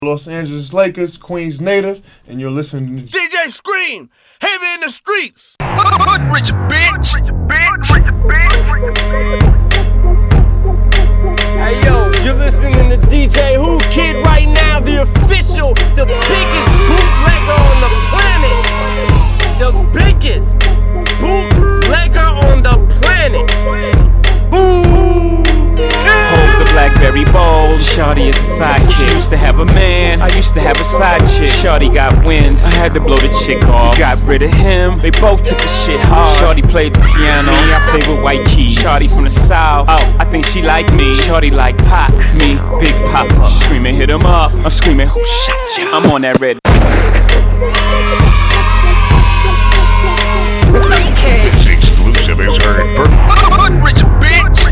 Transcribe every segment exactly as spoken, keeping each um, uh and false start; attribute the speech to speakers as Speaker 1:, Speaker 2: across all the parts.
Speaker 1: Los Angeles Lakers, Queens native, and you're listening to
Speaker 2: D J Scream, heavy in the streets. Rich bitch.
Speaker 3: Hey yo, you're listening to D J Who Kid right now, the official, the biggest bootlegger on the planet. The biggest bootlegger on the planet. Boom!
Speaker 4: Holds a Blackberry bowl, Shawty is a sidekick. Used to have a man, I used to have a side chick. Shawty got wind, I had to blow the chick off. Got rid of him, they both took the shit hard. Shawty played the piano, me, I played with white keys. Shawty from the south, oh, I think she like me. Shawty like Pac, me, Big Papa. Screaming, hit him up, I'm screaming, who shot you? I'm on that red.
Speaker 2: This exclusive is heard for Rich bitch.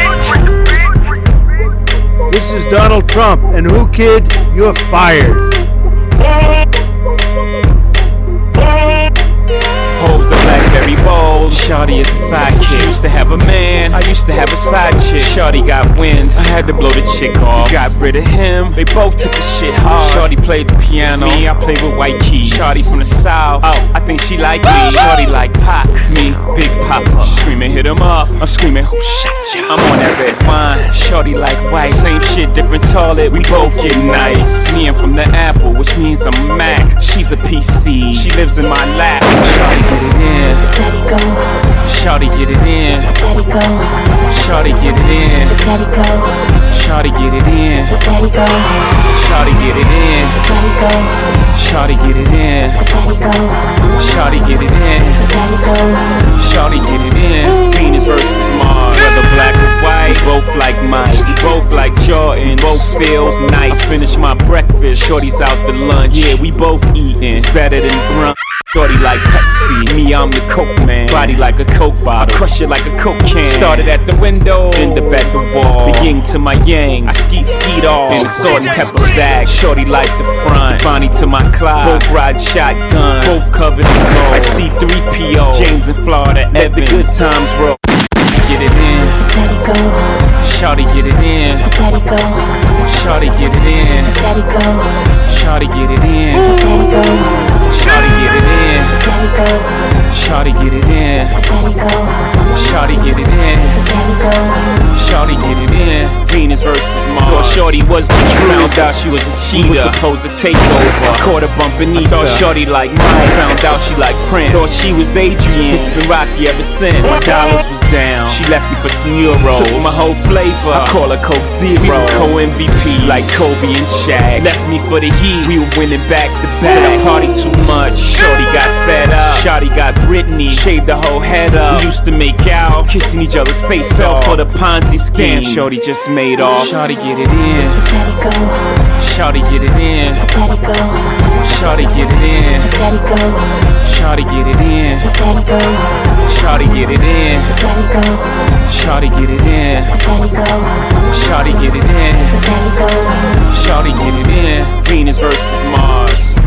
Speaker 5: This is Donald Trump, and Who Kid, you're fired.
Speaker 4: Holds a Blackberry bowl, Shawty is a sidekick. Used to have a man, I used to have a side chick. Shawty got wind, I had to blow the chick off. Got rid of him, they both took the shit hard. Shawty played the piano, me, I played with white keys. Shawty from the south, oh, I think she like me. Shawty like Pac, me, Big Papa. Screaming, hit him up, I'm screaming, who shot you? I'm on that red wine, Shawty like white. Same shit, different toilet, we both get nice. Me, I'm from the Apple, which means I'm Mac. She's a P C, she lives in my lap. Shawty get it in,
Speaker 6: Daddy go,
Speaker 4: Shawty get it in,
Speaker 6: Daddy go,
Speaker 4: Shawty get it in,
Speaker 6: Daddy go,
Speaker 4: Shawty get it in,
Speaker 6: Daddy go,
Speaker 4: Shawty get it in,
Speaker 6: Daddy go,
Speaker 4: Shawty get it in,
Speaker 6: Daddy go,
Speaker 4: Shawty get it in,
Speaker 6: Daddy go.
Speaker 4: Shawty get it in. Venus versus Mars, whether black or white, both like Mike, both like Jordan, both feels nice. I finish my breakfast, Shorty's out to lunch. Yeah, we both eating, it's better than brunch. Shorty like Pepsi, me I'm the Coke man. Body like a Coke bottle, I crush it like a Coke can. Started at the window, end up at the wall. The yin to my yang, I skeet skeet off. In the salt and pepper bag, Shorty like the front. Bonnie to my Clyde, both ride shotgun, both covered in gold. Like C three P O, James in Florida, let the good times roll. Get it in,
Speaker 6: Daddy go,
Speaker 4: Shawty get it in,
Speaker 6: Daddy go,
Speaker 4: Shawty get it in,
Speaker 6: Daddy go,
Speaker 4: Shawty get it in,
Speaker 6: Daddy go,
Speaker 4: Shawty get it in,
Speaker 6: Daddy go,
Speaker 4: Shawty get it in,
Speaker 6: Daddy go,
Speaker 4: Shawty get it in,
Speaker 6: Daddy go.
Speaker 4: Shawty get it in. Venus versus Mars. Thought Shorty was the truth, found out she was a cheater. Was supposed to take over, caught her bumping either. Thought Shorty like Mike, found out she like Prince. Thought she was Adrian, it's been rocky ever since. My dollars was down, she left me for some euros. Took my whole flavor, I call her Coke Zero. We were co-M V P like Kobe and Shaq. Left me for the Heat, we were winning back to back. Said I party too much, Shorty got fed up. Shorty got Britney, shaved the whole head up. We used to make out, kissing each other's face off for the Ponzi scheme. Shorty just made off. Shorty get it in,
Speaker 6: Daddy go,
Speaker 4: Shorty get it in,
Speaker 6: Daddy go,
Speaker 4: Shorty get it in,
Speaker 6: Daddy go,
Speaker 4: Shorty get it in,
Speaker 6: Daddy go,
Speaker 4: Shorty get it in,
Speaker 6: Daddy go,
Speaker 4: Shorty get it in,
Speaker 6: Daddy go,
Speaker 4: Shorty get it in,
Speaker 6: Daddy go.
Speaker 4: Shorty get it in. Venus versus Mars.